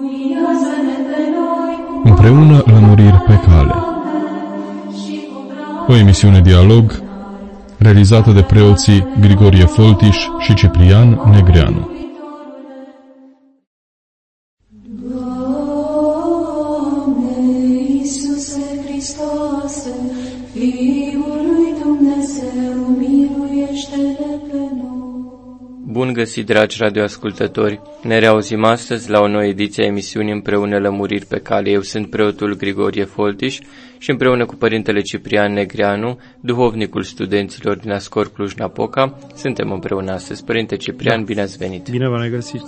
Împreună lămuriri pe cale. O emisiune dialog realizată de preoții Grigorie Foltiș și Ciprian Negreanu. Bun găsit, dragi radioascultători! Ne reauzim astăzi la o nouă ediție a emisiunii Împreună lămuriri pe cale. Eu sunt preotul Grigorie Foltiș și împreună cu părintele Ciprian Negreanu, duhovnicul studenților din Ascor Cluj-Napoca, suntem împreună astăzi. Părinte Ciprian, bine ați venit! Bine v-am regăsit!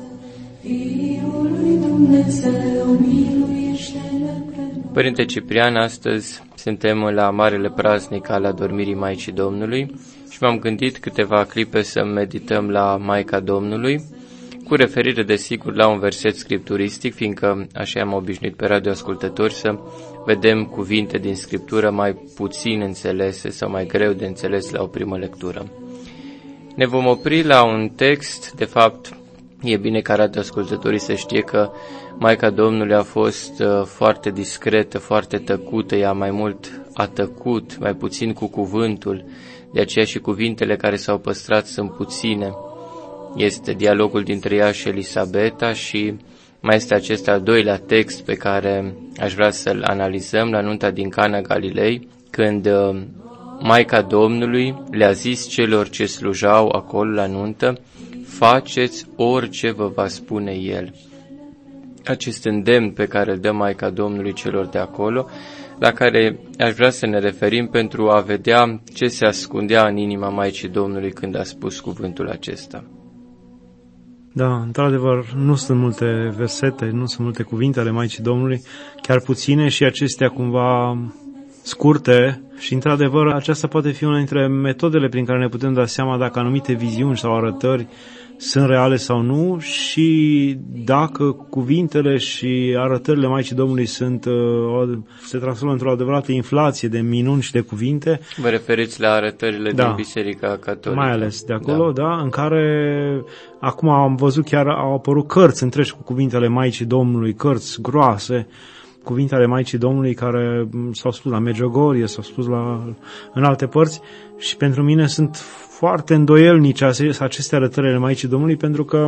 Părinte Ciprian, astăzi suntem la Marele Praznic al Adormirii Maicii Domnului și m-am gândit câteva clipe să medităm la Maica Domnului, cu referire, desigur, la un verset scripturistic, fiindcă așa am obișnuit pe radioascultători să vedem cuvinte din Scriptură mai puțin înțelese sau mai greu de înțeles la o primă lectură. Ne vom opri la un text, de fapt, e bine ca radioascultătorii să știe că Maica Domnului a fost foarte discretă, foarte tăcută, ea mai mult a tăcut, mai puțin cu cuvântul, de aceea și cuvintele care s-au păstrat sunt puține. Este dialogul dintre ea și Elisabeta și mai este acest al doilea text pe care aș vrea să-l analizăm la nunta din Cana Galilei, când Maica Domnului le-a zis celor ce slujau acolo la nuntă: faceți orice vă va spune El. Acest îndemn pe care îl dă Maica Domnului celor de acolo, la care aș vrea să ne referim pentru a vedea ce se ascundea în inima Maicii Domnului când a spus cuvântul acesta. Da, într-adevăr, nu sunt multe versete, nu sunt multe cuvinte ale Maicii Domnului, chiar puține și acestea cumva scurte și, într-adevăr, aceasta poate fi una dintre metodele prin care ne putem da seama dacă anumite viziuni sau arătări sunt reale sau nu și dacă cuvintele și arătările Maicii Domnului se transformă într-o adevărată inflație de minuni și de cuvinte. Vă referiți la arătările din Biserica Catolică? Mai ales de acolo, da, în care acum am văzut chiar au apărut cărți întregi cu cuvintele Maicii Domnului, cărți groase, cuvintele Maicii Domnului care s-au spus la Medjugorje, s-au spus în alte părți și pentru mine sunt foarte îndoielnice aceste arătări ale Maicii Domnului, pentru că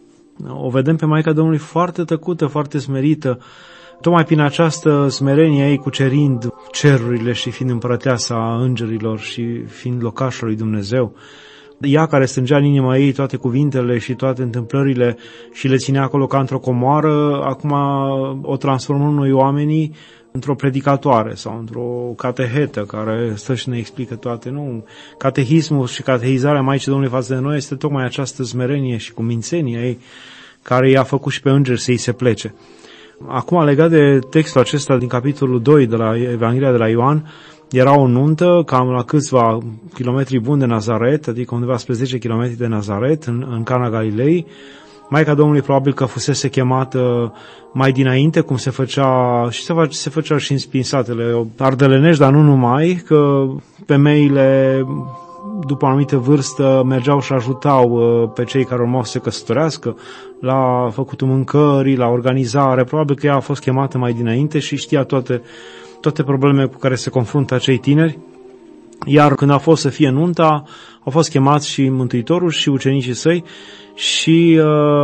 o vedem pe Maica Domnului foarte tăcută, foarte smerită, tocmai prin această smerenie ei cucerind cerurile și fiind împărăteasa îngerilor și fiind locașul lui Dumnezeu. Ea care strângea în inima ei toate cuvintele și toate întâmplările și le ținea acolo ca într-o comoară, acum o transformă noi oamenii într-o predicatoare sau într-o catehetă care stă și ne explică toate. Nu, catehismul și catehizarea Maicii Domnului față de noi este tocmai această smerenie și cumințenie ei care i-a făcut și pe îngeri să-i se plece. Acum, legat de textul acesta din capitolul 2 de la Evanghelia de la Ioan, era o nuntă cam la câțiva kilometri buni de Nazaret, adică undeva spre 10 km de Nazaret, în Cana Galilei. Maica Domnului probabil că fusese chemată mai dinainte, cum se făcea și în spinsatele ardelenești, dar nu numai, că femeile după o anumită vârstă mergeau și ajutau pe cei care urmau să se căsătorească la făcutul mâncării, la organizare. Probabil că ea a fost chemată mai dinainte și știa toate problemele cu care se confruntă acei tineri. Iar când a fost să fie nunta, au fost chemați și Mântuitorul și ucenicii săi și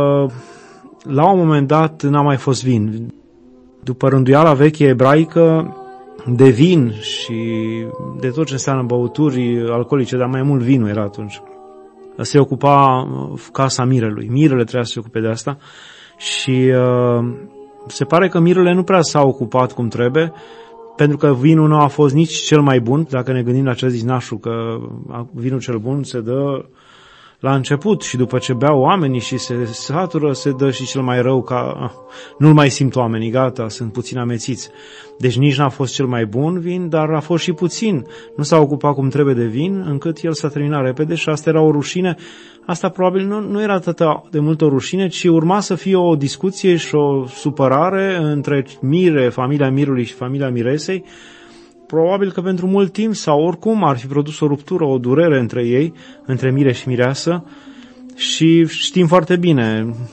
la un moment dat n-a mai fost vin. După rânduiala veche ebraică de vin și de tot ce înseamnă băuturi alcoolice, dar mai mult vinul era atunci, se ocupa casa mirelui. Mirele trebuia să se ocupe de asta și se pare că mirele nu prea s-a ocupat cum trebuie, pentru că vinul nu a fost nici cel mai bun. Dacă ne gândim la ce a zis Nașu, că vinul cel bun se dă la început și după ce beau oamenii și se satură, se dă și cel mai rău, nu-l mai simt oamenii, gata, sunt puțin amețiți. Deci nici n-a fost cel mai bun vin, dar a fost și puțin. Nu s-a ocupat cum trebuie de vin, încât el s-a terminat repede și asta era o rușine. Asta probabil nu era atât de mult o rușine, ci urma să fie o discuție și o supărare între familia mirului și familia miresei. Probabil că pentru mult timp sau oricum ar fi produs o ruptură, o durere între ei, între mire și mireasă. Și știm foarte bine,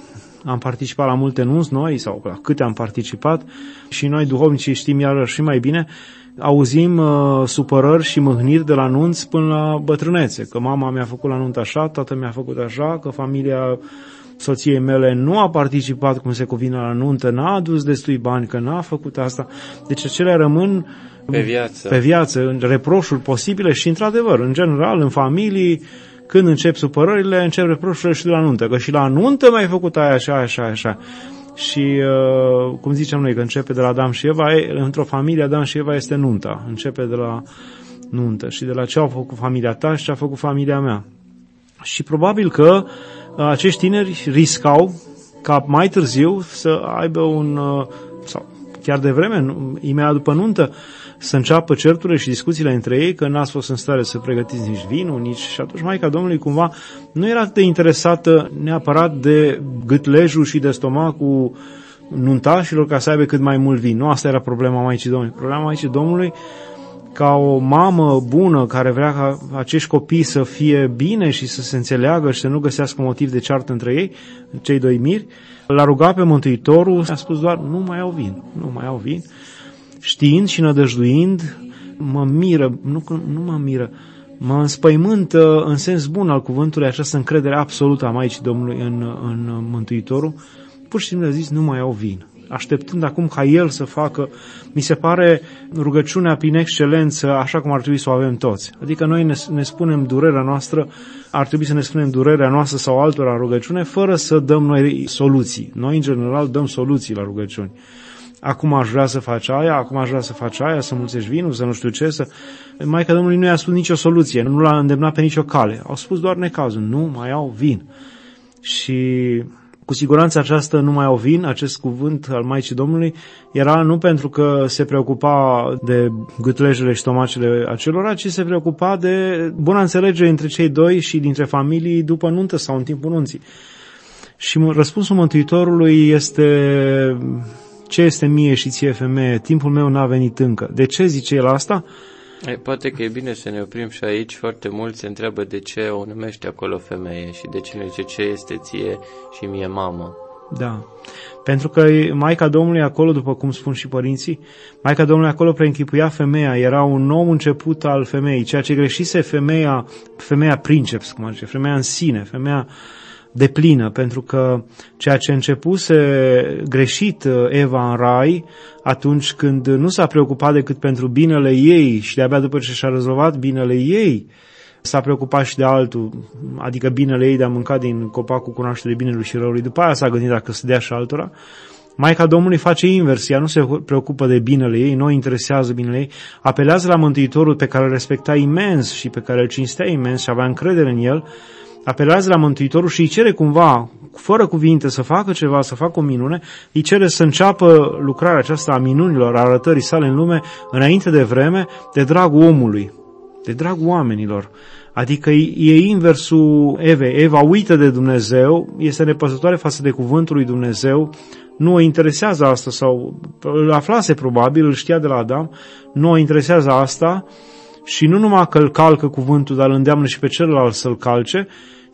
am participat la multe nunți noi, sau la câte am participat, și noi duhovnicii știm iarăși și mai bine, auzim supărări și mâhniri de la nunți până la bătrânețe, că mama mi-a făcut la nuntă așa, tatăl mi-a făcut așa, că familia soției mele nu a participat cum se cuvine la nuntă, n-a adus destui bani, că n-a făcut asta. Deci acelea rămân pe viață, reproșuri posibile și, într-adevăr, în general, în familii, când încep supărările, încep reproșurile și de la nuntă, că și la nuntă mi-ai făcut aia așa. Și, cum zicem noi, că începe de la Adam și Eva, într-o familie Adam și Eva este nunta, începe de la nuntă și de la ce a făcut familia ta și ce a făcut familia mea. Și probabil că acești tineri riscau ca mai târziu să aibă sau chiar de vreme, imediat după nuntă, să înceapă certurile și discuțiile între ei, că n-ați fost în stare să pregătiți nici vinul, nici... Și atunci Maica Domnului cumva nu era atât de interesată neapărat de gâtlejul și de stomacul nuntașilor ca să aibă cât mai mult vin. Nu asta era problema Maicii Domnului. Problema Maicii Domnului, ca o mamă bună care vrea ca acești copii să fie bine și să se înțeleagă și să nu găsească motiv de ceartă între ei, cei doi miri, l-a rugat pe Mântuitorul, a spus doar, nu mai au vin. Știind și nădăjduind, mă înspăimântă în sens bun al cuvântului această încredere absolută a Maicii Domnului în Mântuitorul. Pur și simplu a zis, nu mai au vin. Așteptând acum ca El să facă, mi se pare rugăciunea prin excelență, așa cum ar trebui să o avem toți. Adică noi ne spunem durerea noastră, ar trebui să ne spunem durerea noastră sau altora în rugăciune, fără să dăm noi soluții. Noi, în general, dăm soluții la rugăciuni. Acum aș vrea să faci aia, să mulțești vinul, să nu știu ce, Maica Domnului nu i-a spus nicio soluție, nu l-a îndemnat pe nicio cale. Au spus doar necazul, nu mai au vin. Și cu siguranță această nu mai au vin, acest cuvânt al Maicii Domnului, era nu pentru că se preocupa de gâtlejele și stomacele acelora, ci se preocupa de buna înțelegere între cei doi și dintre familii după nuntă sau în timpul nunții. Și răspunsul Mântuitorului este: ce este mie și ție, femeie? Timpul meu n-a venit încă. De ce zice el asta? Poate că e bine să ne oprim și aici. Foarte mulți se întreabă de ce o numește acolo femeie și de ce nu zice ce este ție și mie mamă. Da, pentru că Maica Domnului acolo, după cum spun și părinții, Maica Domnului acolo preînchipuia femeia, era un nou început al femeii, ceea ce greșise femeia princeps, cum zice, femeia în sine, femeia deplină, pentru că ceea ce începuse greșit Eva în rai, atunci când nu s-a preocupat decât pentru binele ei și de-abia după ce și-a rezolvat binele ei, s-a preocupat și de altul, adică binele ei de a mânca din copacul cunoașterii binelui și răului, după aia s-a gândit dacă să dea și altora. Maica Domnului face invers, ea nu se preocupă de binele ei, nu o interesează binele ei, apelează la Mântuitorul pe care îl respecta imens și pe care îl cinstea imens și avea încredere în el, apelează la Mântuitorul și îi cere cumva, fără cuvinte, să facă ceva, să facă o minune, îi cere să înceapă lucrarea aceasta a minunilor, a arătării sale în lume, înainte de vreme, de dragul omului, de dragul oamenilor. Adică e inversul Evei. Eva uită de Dumnezeu, este nepăsătoare față de cuvântul lui Dumnezeu, nu o interesează asta, sau îl aflase probabil, îl știa de la Adam, nu o interesează asta și nu numai că îl calcă cuvântul, dar îl îndeamnă și pe celălalt să-l calce.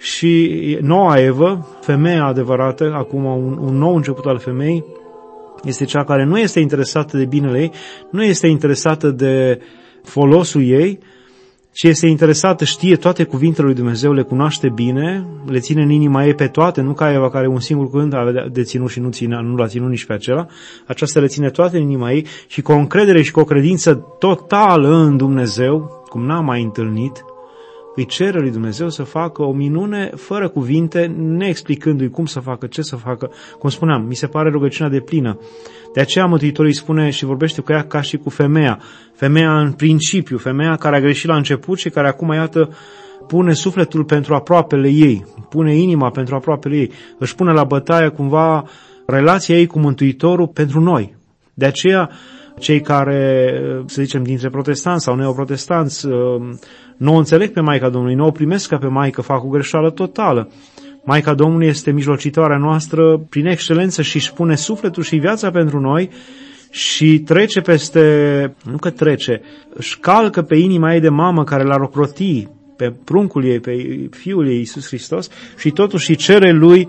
Și noua Evă, femeia adevărată, acum un nou început al femeii, este cea care nu este interesată de binele ei, nu este interesată de folosul ei, ci este interesată, știe toate cuvintele lui Dumnezeu, le cunoaște bine, le ține în inima ei pe toate, nu ca Eva care un singur cuvânt a de ținut și nu l-a ținut nici pe acela, aceasta le ține toate în inima ei și cu o încredere și cu o credință totală în Dumnezeu, cum n-a mai întâlnit, îi cere lui Dumnezeu să facă o minune fără cuvinte, neexplicându-i cum să facă, ce să facă. Cum spuneam, mi se pare rugăciunea deplină. De aceea Mântuitorul îi spune și vorbește cu ea ca și cu femeia. Femeia în principiu, femeia care a greșit la început și care acum, iată, pune sufletul pentru aproapele ei, pune inima pentru aproapele ei, își pune la bătaie cumva relația ei cu Mântuitorul pentru noi. De aceea, cei care, să zicem, dintre protestanți sau neoprotestanți, nu o înțeleg pe Maica Domnului, nu o primesc ca pe Maică, fac o greșeală totală. Maica Domnului este mijlocitoarea noastră prin excelență și își pune sufletul și viața pentru noi și trece peste, nu că trece, își calcă pe inima ei de mamă care l-a ocroti, pe pruncul ei, pe Fiul ei, Iisus Hristos, și totuși îi cere lui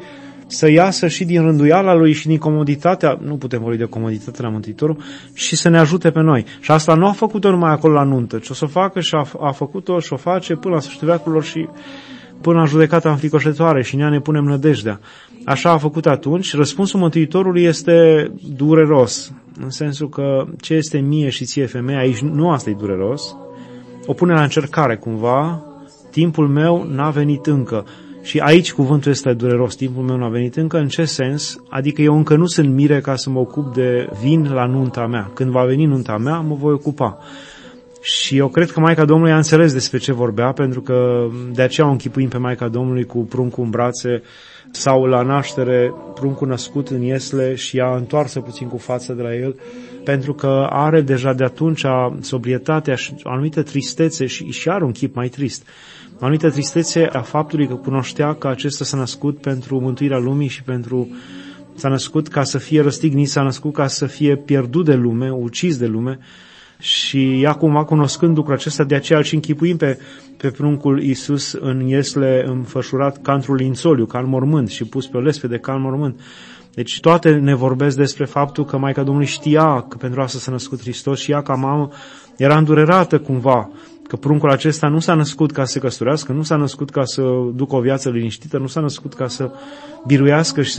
să iasă și din rânduiala lui și din comoditatea, nu putem vorbi de comoditate la Mântuitorul, și să ne ajute pe noi. Și asta nu a făcut-o numai acolo la nuntă, ci o să o facă și a făcut-o și o face până la sfârșitul veacurilor și până la judecata înfricoșătoare, și în ea ne punem nădejdea. Așa a făcut atunci. Răspunsul Mântuitorului este dureros, în sensul că ce este mie și ție, femeie, aici nu asta e dureros, o pune la încercare cumva, timpul meu n-a venit încă. Și aici cuvântul este dureros, timpul meu n-a venit încă. În ce sens? Adică eu încă nu sunt mire ca să mă ocup de vin la nunta mea. Când va veni nunta mea, mă voi ocupa. Și eu cred că Maica Domnului a înțeles despre ce vorbea, pentru că de aceea o închipuim pe Maica Domnului cu pruncul în brațe, sau la naștere pruncul născut în iesle și ea întoarsă puțin cu fața de la el, pentru că are deja de atunci sobrietatea și o anumită tristețe și are un chip mai trist. O anumită tristețe a faptului că cunoștea că acesta s-a născut pentru mântuirea lumii și s-a născut ca să fie răstignit, s-a născut ca să fie pierdut de lume, ucis de lume. Și ea cumva, cunoscând lucrul acesta, de aceea și închipuim pe pruncul Iisus în iesle înfășurat ca într-un lințoliu, ca în mormânt, și pus pe o lespede ca în mormânt. Deci toate ne vorbesc despre faptul că Maica Domnului știa că pentru asta s-a născut Hristos și ea ca mamă era îndurerată cumva că pruncul acesta nu s-a născut ca să se căsătorească, nu s-a născut ca să ducă o viață liniștită, nu s-a născut ca să biruiască și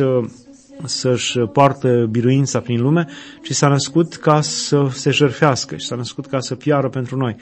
să-și poartă biruința prin lume, ci s-a născut ca să se jertfească și s-a născut ca să piară pentru noi.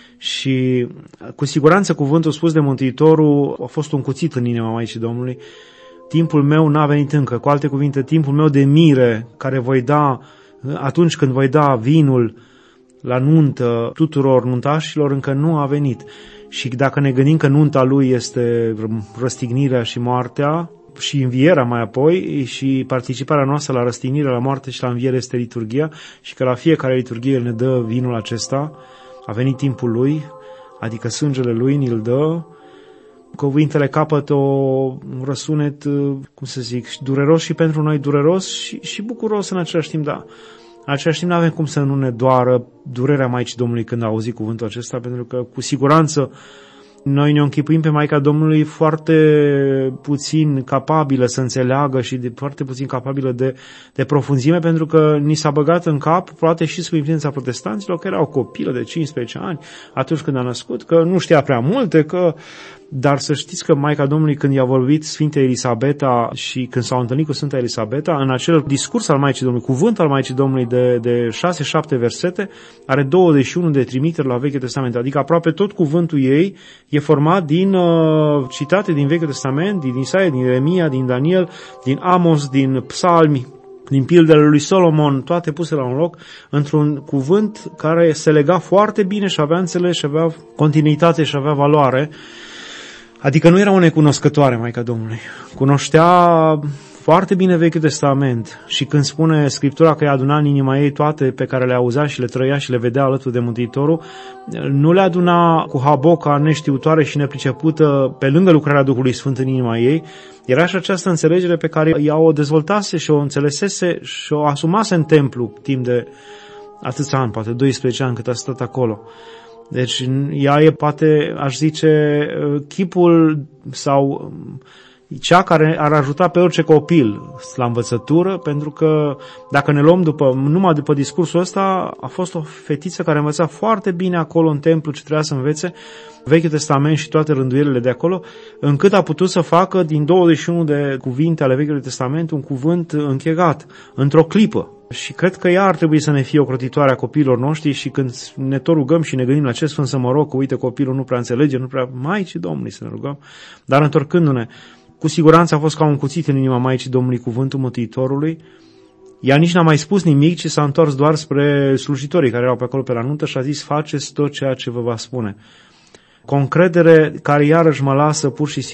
Și cu siguranță cuvântul spus de Mântuitorul a fost un cuțit în inima Maicii Domnului. Timpul meu n-a venit încă, cu alte cuvinte, timpul meu de mire care voi da atunci când voi da vinul la nuntă tuturor nuntașilor încă nu a venit. Și dacă ne gândim că nunta lui este răstignirea și moartea și învierea mai apoi, și participarea noastră la răstignire, la moarte și la înviere este liturghia, și că la fiecare liturghie ne dă vinul acesta, a venit timpul lui, adică sângele lui ni-l dă, cuvintele capătă un răsunet, cum să zic, dureros și pentru noi, dureros și bucuros în același timp, da. În același timp nu avem cum să nu ne doară durerea Maicii Domnului când a auzit cuvântul acesta, pentru că cu siguranță noi ne închipuim pe Maica Domnului foarte puțin capabilă să înțeleagă și foarte puțin capabilă de profunzime, pentru că ni s-a băgat în cap, poate și sub influența protestanților, că era o copilă de 15 ani atunci când a născut, că nu știa prea multe, dar să știți că Maica Domnului, când i-a vorbit Sfinte Elisabeta și când s-au întâlnit cu Sfânta Elisabeta, în acel discurs al Maicii Domnului, cuvânt al Maicii Domnului de 6-7 versete, are 21 de trimiteri la Vechiul Testament, adică aproape tot cuvântul ei e format din citate din Vechiul Testament, din Isaia, din Ieremia, din Daniel, din Amos, din Psalmi, din pildele lui Solomon, toate puse la un loc, într-un cuvânt care se lega foarte bine și avea înțeles și avea continuitate și avea valoare. Adică nu era o necunoscătoare Maica Domnului. Cunoștea foarte bine Vechiul Testament și când spune Scriptura că i-a adunat în inima ei toate pe care le auzea și le trăia și le vedea alături de Mântuitorul, nu le aduna cu haboca neștiutoare și nepricepută pe lângă lucrarea Duhului Sfânt în inima ei. Era și această înțelegere pe care ea o dezvoltase și o înțelesese și o asumase în templu timp de atâția ani, poate 12 ani cât a stat acolo. Deci ea e, poate, aș zice, chipul sau cea care ar ajuta pe orice copil la învățătură, pentru că dacă ne luăm numai după discursul ăsta, a fost o fetiță care învăța foarte bine acolo în templu ce trebuia să învețe Vechiul Testament și toate rânduielile de acolo, încât a putut să facă din 21 de cuvinte ale Vechiului Testament un cuvânt închegat, într-o clipă. Și cred că ea ar trebui să ne fie ocrotitoare a copiilor noștri și când ne tot rugăm și ne gândim la ce sfânt să mă rog, că uite copilul nu prea înțelege, nu prea Maicii Domnului să ne rugăm, dar întorcându-ne, cu siguranță a fost ca un cuțit în inima Maicii Domnului cuvântul Mântuitorului. Ea nici n-a mai spus nimic, ci s-a întors doar spre slujitorii care erau pe acolo pe la nuntă și a zis: faceți tot ceea ce vă va spune. Cu o încredere care iarăși mă lasă pur și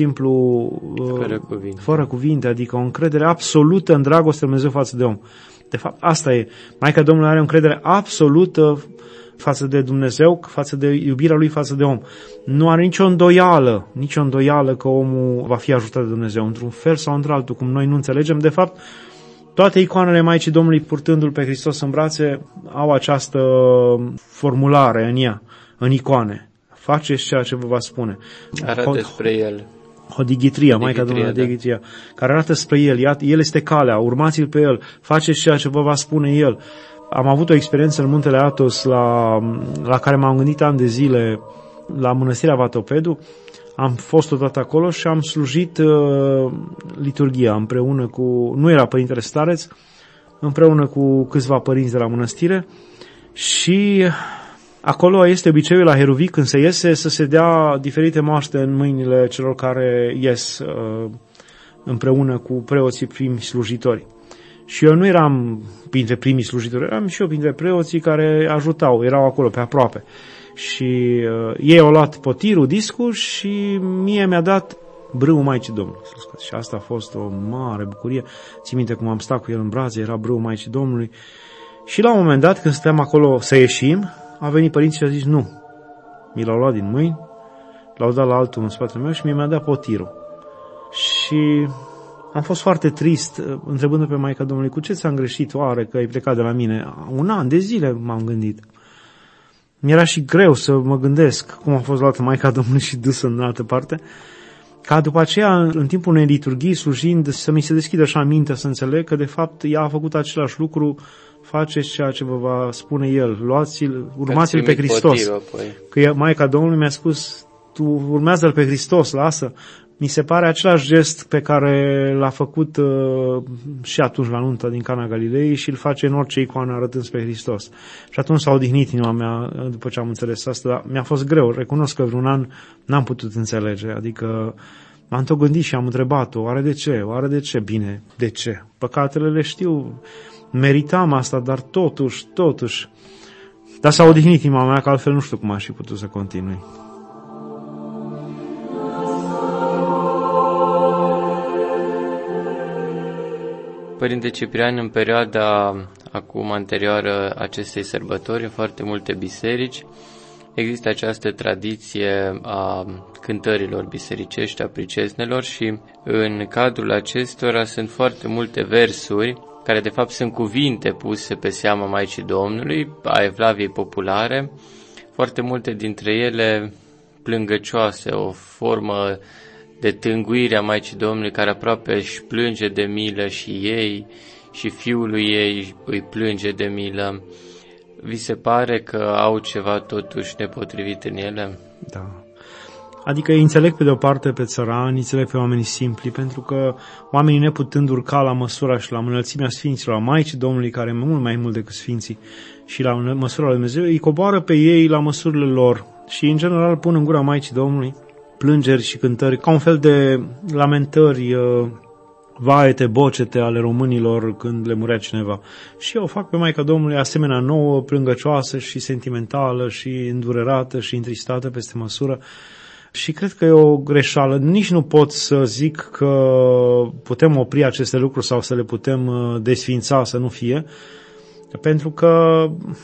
simplu fără cuvinte, adică o încredere absolută în dragostea lui Dumnezeu față de om. De fapt, asta e. Maica Domnului are o încredere absolută față de Dumnezeu, față de iubirea lui față de om. Nu are nicio îndoială că omul va fi ajutat de Dumnezeu, într-un fel sau într-altul, cum noi nu înțelegem. De fapt, toate icoanele Maicii Domnului, purtându-L pe Hristos în brațe, au această formulare în ea, în icoane. Faceți ceea ce vă va spune. Arată despre El. Hodigitria, Maica Domnului Hodigitria, care arată spre El, El este calea, urmați-L pe El, faceți ceea ce vă va spune El. Am avut o experiență în Muntele Athos la care m-am gândit ani de zile, la Mănăstirea Vatopedu. Am fost odată acolo și am slujit liturghia împreună cu, nu era Părintele Stareț, împreună cu câțiva părinți de la mănăstire și acolo este obiceiul la Heruvii când se iese să se dea diferite moaște în mâinile celor care ies împreună cu preoții primi slujitori. Și eu nu eram printre primii slujitori, eram și eu printre preoții care ajutau, erau acolo pe aproape. Și ei au luat potirul, discul și mie mi-a dat brâul Maicii Domnului. Și asta a fost o mare bucurie. Țin minte cum am stat cu el în brațe, era brâul Maicii Domnului. Și la un moment dat, când stăteam acolo să ieșim, a venit părinții și a zis nu. Mi l-au luat din mâini, l-au dat la altul în spatele meu și mi-a dat potirul. Și am fost foarte trist, întrebându pe Maica Domnului, cu ce ți-am greșit oare că ai plecat de la mine? Un an de zile m-am gândit. Mi-era și greu să mă gândesc cum a fost luată Maica Domnului și dusă în altă parte, ca după aceea, în timpul unei liturghii, slujind, să mi se deschidă așa mintea să înțeleg că, de fapt, ea a făcut același lucru, faceți ceea ce vă va spune El, luați-L, urmați-L pe Hristos. Că Maica Domnului mi-a spus, tu urmează-L pe Hristos, lasă. Mi se pare același gest pe care l-a făcut și atunci la nunta din Cana Galilei și îl face în orice icoană arătând spre Hristos. Și atunci s-a odihnit inima mea după ce am înțeles asta, dar mi-a fost greu. Recunosc că vreun an n-am putut înțelege, adică m-am tot gândit și am întrebat-o, oare de ce? Oare de ce? Bine, de ce? Păcatele le știu, meritam asta, dar totuși. Dar s-a odihnit inima mea, că altfel nu știu cum aș fi putut să continui. Părinte Ciprian, în perioada acum anterioară acestei sărbători, în foarte multe biserici, există această tradiție a cântărilor bisericești, a priceznelor și în cadrul acestora sunt foarte multe versuri care de fapt sunt cuvinte puse pe seama Maicii Domnului, a Evlaviei populare, foarte multe dintre ele plângăcioase, o formă de tânguire a Maicii Domnului care aproape își plânge de milă și ei și fiului ei îi plânge de milă. Vi se pare că au ceva totuși nepotrivit în ele? Da. Adică îi înțeleg pe de o parte pe țărani, înțeleg pe oamenii simpli, pentru că oamenii neputând urca la măsura și la înălțimea Sfinților, la Maicii Domnului, care e mult mai mult decât Sfinții, și la măsura lui Dumnezeu, îi coboară pe ei la măsurile lor și în general pun în gura Maicii Domnului plângeri și cântări, ca un fel de lamentări vaete, bocete ale românilor când le murea cineva. Și eu fac pe Maica Domnului asemenea nouă, plângăcioasă și sentimentală și îndurerată și întristată peste măsură. Și cred că e o greșeală. Nici nu pot să zic că putem opri aceste lucruri sau să le putem desfința să nu fie, pentru că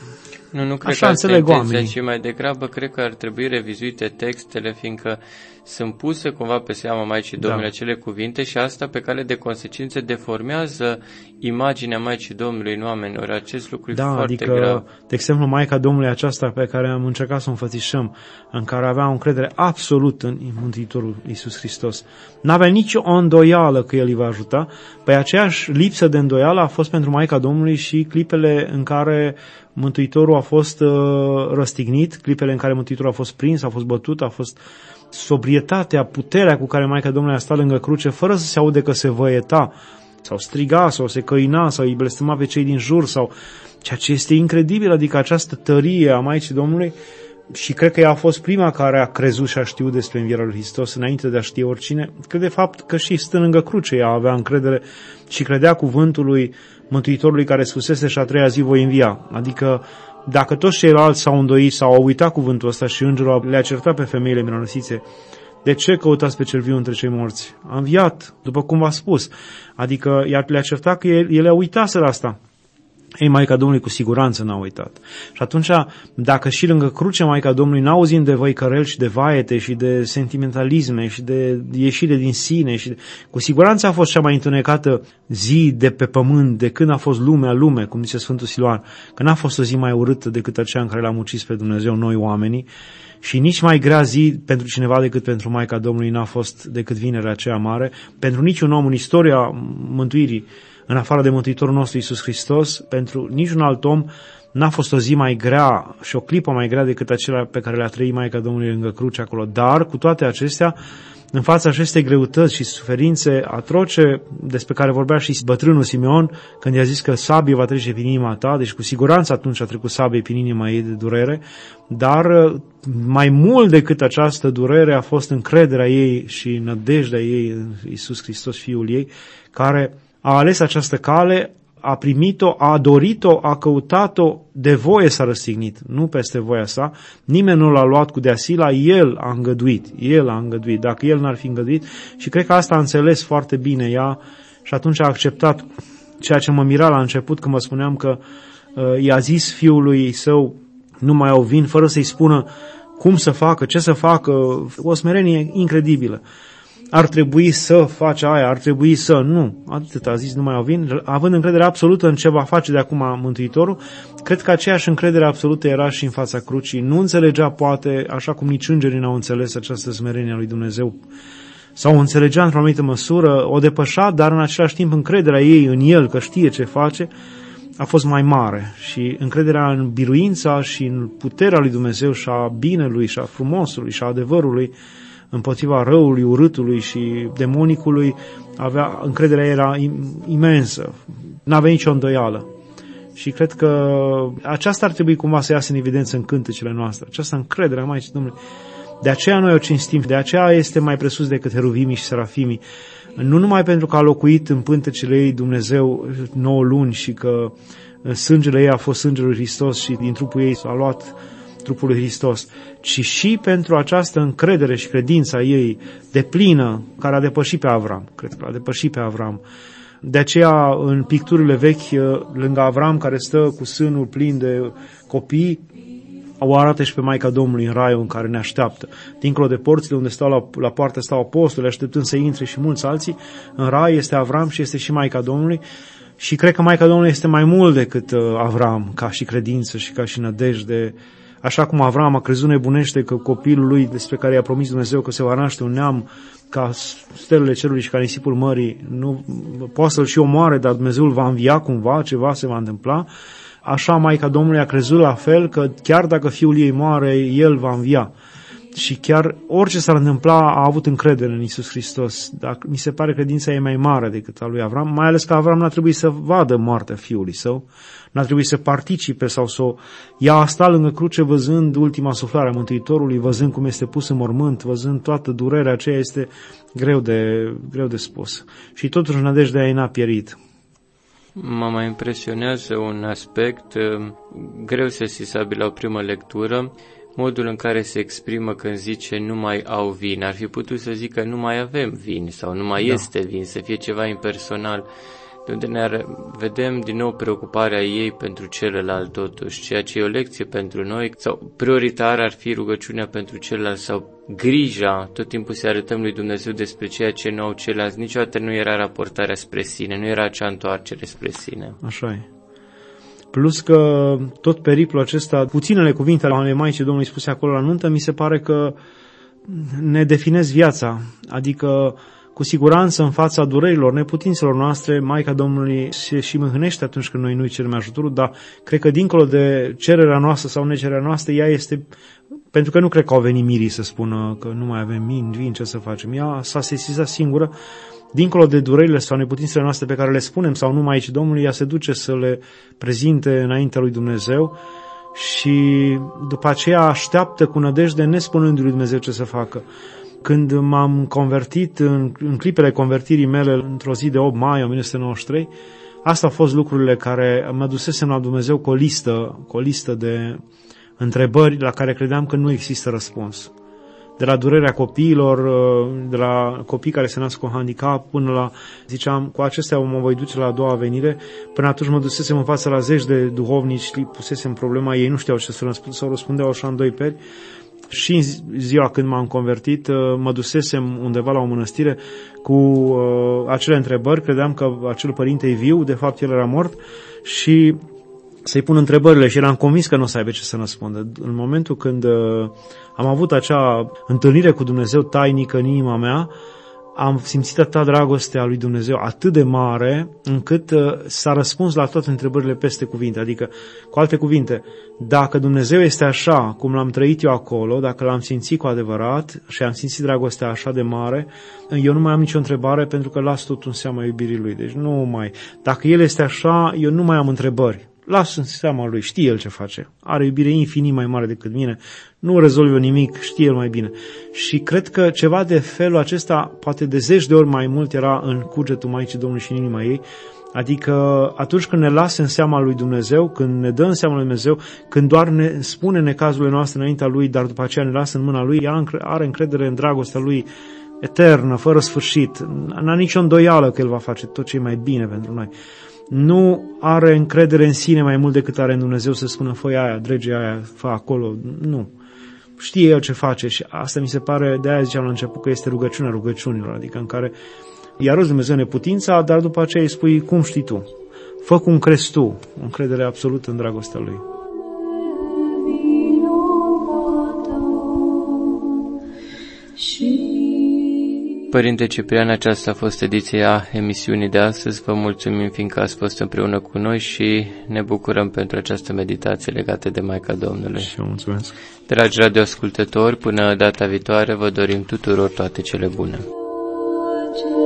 nu cred așa că înțeleg oamenii. Și mai degrabă cred că ar trebui revizuite textele, fiindcă sunt puse cumva pe seama Maicii Domnului acele cuvinte și asta pe cale de consecințe deformează imaginea Maicii Domnului în oameni. Ori acest lucru e foarte adică, grav. De exemplu, Maica Domnului aceasta pe care am încercat să o înfățișăm, în care avea o încredere absolută în Mântuitorul Iisus Hristos. N-avea nicio îndoială că El îi va ajuta. Păi aceeași lipsă de îndoială a fost pentru Maica Domnului și clipele în care Mântuitorul a fost răstignit, clipele în care Mântuitorul a fost prins, a fost bătut, a fost sobrietatea, puterea cu care Maica Domnului a stat lângă cruce, fără să se aude că se văieta, sau striga, sau se căina, sau îi blestema pe cei din jur, sau ceea ce este incredibil, adică această tărie a Maicii Domnului, și cred că ea a fost prima care a crezut și a știut despre învierea lui Hristos înainte de a ști oricine. Cred de fapt că și stând lângă cruce ea avea încredere și credea cuvântului Mântuitorului care spusese și a treia zi voi învia. Adică dacă toți ceilalți s-au îndoit sau au uitat cuvântul ăsta și îngerul le-a certat pe femeile mironosițe, de ce căutați pe cel viu între cei morți? A înviat, după cum v-a spus. Adică le-a certat că ele uitaseră asta. Ei, Maica Domnului cu siguranță n-a uitat. Și atunci, dacă și lângă cruce Maica Domnului n-auzim de văicăreli și de vaete și de sentimentalisme și de ieșire din sine, și cu siguranță a fost cea mai întunecată zi de pe pământ de când a fost lume, cum zice Sfântul Siluan, că n-a fost o zi mai urâtă decât aceea în care l-am ucis pe Dumnezeu noi oamenii, și nici mai grea zi pentru cineva decât pentru Maica Domnului n-a fost decât vinerea aceea mare. Pentru niciun om în istoria mântuirii, în afară de Mântuitorul nostru Iisus Hristos, pentru niciun alt om n-a fost o zi mai grea și o clipă mai grea decât acelea pe care le-a trăit Maica Domnului lângă cruce acolo. Dar, cu toate acestea, în fața acestei greutăți și suferințe atroce despre care vorbea și bătrânul Simeon, când i-a zis că sabie va trece prin inima ta, deci cu siguranță atunci a trecut sabie prin inima ei de durere, dar mai mult decât această durere a fost încrederea ei și nădejdea ei în Iisus Hristos, Fiul ei, care a ales această cale, a primit-o, a dorit-o, a căutat-o, de voie s-a răstignit, nu peste voia sa, nimeni nu l-a luat cu deasila, el a îngăduit, dacă el n-ar fi îngăduit, și cred că asta a înțeles foarte bine ea și atunci a acceptat ceea ce mă mira la început când mă spuneam că i-a zis fiului său, nu mai au vin, fără să-i spună cum să facă, ce să facă, o smerenie incredibilă. Ar trebui să faci aia, ar trebui să... Nu, atât a zis, nu mai au vin. Având încredere absolută în ce va face de acum Mântuitorul, cred că aceeași încredere absolută era și în fața crucii. Nu înțelegea, poate, așa cum nici îngerii n-au înțeles această smerenie a lui Dumnezeu, sau înțelegea într-o anumită măsură, o depășea, dar în același timp încrederea ei în el, că știe ce face, a fost mai mare. Și încrederea în biruința și în puterea lui Dumnezeu și a binelui și a frumosului și a adevărului împotriva răului, urâtului și demonicului, încrederea era imensă. N-avea nicio îndoială. Și cred că aceasta ar trebui cumva să iasă în evidență în cântecele noastre. Această încredere a Maicii Domnului. De aceea noi o cinstim, de aceea este mai presus decât heruvimii și serafimii. Nu numai pentru că a locuit în pântecele ei Dumnezeu 9 luni și că sângele ei a fost sângele lui Hristos și din trupul ei s-a luat trupul lui Hristos, ci și pentru această încredere și credința ei deplină, care a depășit pe Avram. Cred că a depășit pe Avram. De aceea, în picturile vechi, lângă Avram, care stă cu sânul plin de copii, o arată și pe Maica Domnului în raiul în care ne așteaptă. Dincolo de porțile unde stau la poartă stau apostoli, așteptând să intre și mulți alții, în rai este Avram și este și Maica Domnului. Și cred că Maica Domnului este mai mult decât Avram, ca și credință și ca și nădejde. Așa cum Avram a crezut nebunește că copilul lui, despre care i-a promis Dumnezeu că se va naște un neam ca stelele cerului și ca nisipul mării, nu poate să-l și omoare, dar Dumnezeu îl va învia cumva, ceva se va întâmpla. Așa Maica Domnului a crezut la fel că chiar dacă fiul ei moare, el va învia. Și chiar orice s-ar întâmpla, a avut încredere în Iisus Hristos. Dar mi se pare credința ei mai mare decât a lui Avram, mai ales că Avram n-a trebuit să vadă moartea fiului său, n-a trebuit să participe sau să o ia, a stat lângă cruce văzând ultima suflare a Mântuitorului, văzând cum este pus în mormânt, văzând toată durerea aceea, este greu de spus. Și totuși nădejdea ei n-a pierit. Mă mai impresionează un aspect greu sesizabil la o primă lectură, modul în care se exprimă când zice nu mai au vin. Ar fi putut să zică nu mai avem vin sau nu mai este vin, să fie ceva impersonal, de unde vedem din nou preocuparea ei pentru celălalt totuși, ceea ce e o lecție pentru noi, sau prioritar ar fi rugăciunea pentru celălalt sau grija, tot timpul să arătăm lui Dumnezeu despre ceea ce nu au ceilalți, niciodată nu era raportarea spre sine, nu era acea întoarcere spre sine. Așa e. Plus că tot periplul acesta, puținele cuvinte ale Maicii Domnului spuse acolo la nuntă, mi se pare că ne definez viața, adică cu siguranță în fața durerilor, neputințelor noastre, Maica Domnului se și mâhnește atunci când noi nu-i cerem ajutorul, dar cred că dincolo de cererea noastră sau necererea noastră, ea este, pentru că nu cred că au venit mirii să spună că nu mai avem vin, ce să facem. Ea s-a sesizat singură, dincolo de durerile sau neputințele noastre pe care le spunem sau nu Maicii Domnului, ea se duce să le prezinte înaintea lui Dumnezeu și după aceea așteaptă cu nădejde nespunându-i lui Dumnezeu ce să facă. Când m-am convertit, în clipele convertirii mele, într-o zi de 8 mai 1993, astea au fost lucrurile care mă dusesem la Dumnezeu cu o listă de întrebări la care credeam că nu există răspuns. de la durerea copiilor, de la copii care se nasc cu handicap, până la, ziceam, cu acestea mă voi duce la a doua venire. Până atunci mă dusesem în față la zeci de duhovnici, li pusesem problema, ei nu știau ce să răspundeau așa în doi peri. Și în ziua când m-am convertit, mă dusesem undeva la o mănăstire cu acele întrebări, credeam că acel părinte e viu, de fapt el era mort, și să-i pun întrebările și eram convins că nu o să aibă ce să răspundă. În momentul când am avut acea întâlnire cu Dumnezeu tainică în inima mea, am simțit atâta dragostea lui Dumnezeu atât de mare, încât s-a răspuns la toate întrebările peste cuvinte. Adică, cu alte cuvinte, dacă Dumnezeu este așa cum l-am trăit eu acolo, dacă l-am simțit cu adevărat și am simțit dragostea așa de mare, eu nu mai am nicio întrebare, pentru că las totul în seama iubirii lui. Deci dacă El este așa, eu nu mai am întrebări. Las în seama lui, știe El ce face. Are iubire infinit mai mare decât mine. Nu rezolvă nimic, știe El mai bine. Și cred că ceva de felul acesta, poate de zeci de ori mai mult, era în cugetul Maicii Domnului și în inima ei. Adică atunci când ne lasă în seama lui Dumnezeu, când ne dă în seama lui Dumnezeu, când doar ne spune necazurile noastre înaintea lui, dar după aceea ne lasă în mâna lui, ea are încredere în dragostea lui eternă, fără sfârșit. N-a nicio îndoială că El va face tot ce e mai bine pentru noi. Nu are încredere în sine mai mult decât are în Dumnezeu să spună fă aia, drege aia, fă acolo. Nu. Știe El ce face și asta mi se pare, de aia ziceam la început că este rugăciunea rugăciunilor, adică în care îi arăți Dumnezeu neputința, dar după aceea îi spui cum știi tu. Fă cum crezi tu, o încredere absolută în dragostea Lui. Părinte Ciprian, aceasta a fost ediția emisiunii de astăzi. Vă mulțumim fiindcă ați fost împreună cu noi și ne bucurăm pentru această meditație legată de Maica Domnului. Și eu mulțumesc. Dragi radioascultători, până data viitoare vă dorim tuturor toate cele bune.